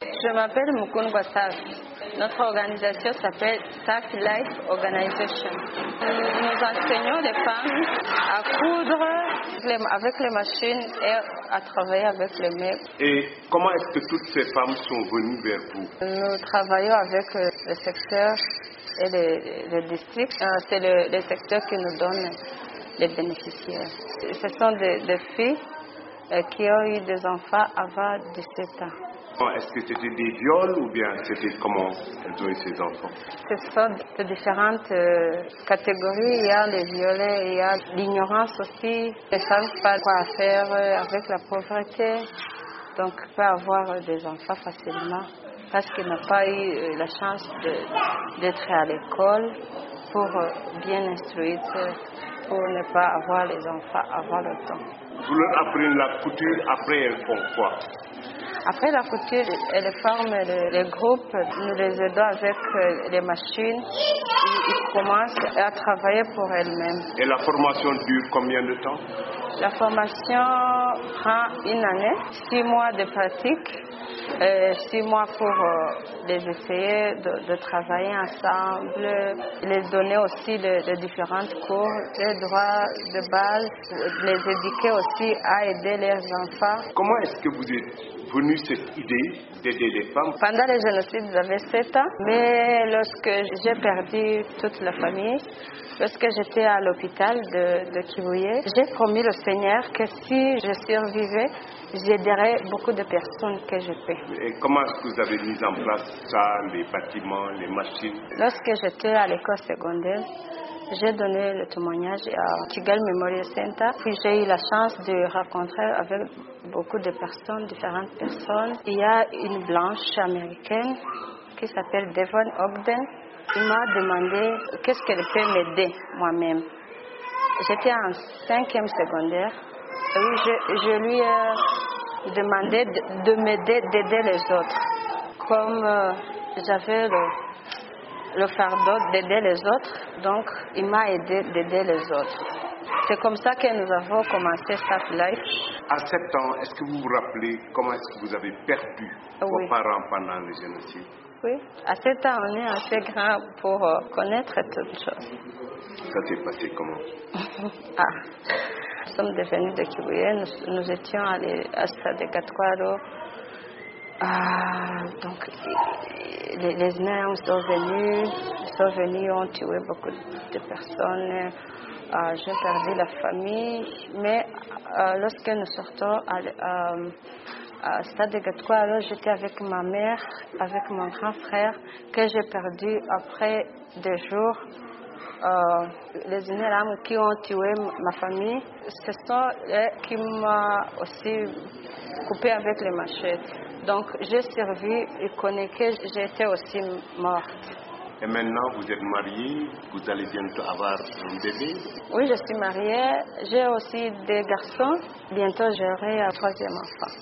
Je m'appelle Mukundwa Safi. Notre organisation s'appelle Safi Life Organization. Nous enseignons les femmes à coudre avec les machines et à travailler avec les mains. Et comment est-ce que toutes ces femmes sont venues vers vous? Nous travaillons avec le secteur et le district. C'est le secteur qui nous donne les bénéficiaires. Ce sont des filles qui ont eu des enfants avant 17 ans. Est-ce que c'était des viols ou bien c'était comment elles ont eu ces enfants? Ce sont de différentes catégories. Il y a les violets, il y a l'ignorance aussi. Ils ne savent pas quoi faire avec la pauvreté. Donc, ils peuvent avoir des enfants facilement parce qu'ils n'ont pas eu la chance d'être à l'école pour bien instruire, pour ne pas avoir les enfants avant le temps. Vous leur apprenez la couture, après elles font quoi? Après la couture, elles forment les groupes, nous les aidons avec les machines. Ils commencent à travailler pour elles-mêmes. Et la formation dure combien de temps? La formation prend une année, 6 mois de pratique, 6 mois pour les essayer de travailler ensemble, les donner aussi les différents cours, les droits de base, les éduquer aussi à aider leurs enfants. Comment est-ce que vous êtes venue cette idée d'aider les femmes? Pendant le génocide, j'avais 7 ans, mais lorsque j'ai perdu toute la famille, lorsque j'étais à l'hôpital de Kivuye, j'ai promis au Seigneur que si je survivais, j'aiderais beaucoup de personnes que je peux. Et comment est-ce que vous avez mis en place ça, les bâtiments, les machines? Lorsque j'étais à l'école secondaire, j'ai donné le témoignage à Kigali Memorial Center. Puis j'ai eu la chance de rencontrer avec beaucoup de personnes, différentes personnes. Il y a une blanche américaine qui s'appelle Devon Ogden. Il m'a demandé qu'est-ce qu'elle peut m'aider moi-même. J'étais en 5e secondaire. Et je lui ai demandé de m'aider, d'aider les autres. Comme j'avais le fardeau d'aider les autres, donc il m'a aidé d'aider les autres. C'est comme ça que nous avons commencé Safi Life. À 7 ans, est-ce que vous vous rappelez comment est-ce que vous avez perdu vos parents pendant le génocide? Oui, à 7 ans, on est assez grand pour connaître toutes choses. Ça s'est passé comment? Nous sommes devenus de Kivuye, nous étions allés à Stade de Gatwaro. Donc, les Nains sont venus, ont tué beaucoup de personnes. J'ai perdu la famille, mais lorsque nous sortons à Stade de Gatwaro, j'étais avec ma mère, avec mon grand frère, que j'ai perdu après 2 jours. Les Inérams qui ont tué ma famille, ce sont eux qui m'ont aussi coupé avec les machettes. Donc j'ai survécu et connais que j'étais aussi morte. Et maintenant, vous êtes mariée, vous allez bientôt avoir un bébé? Oui, je suis mariée, j'ai aussi 2 garçons. Bientôt, j'aurai un 3e enfant.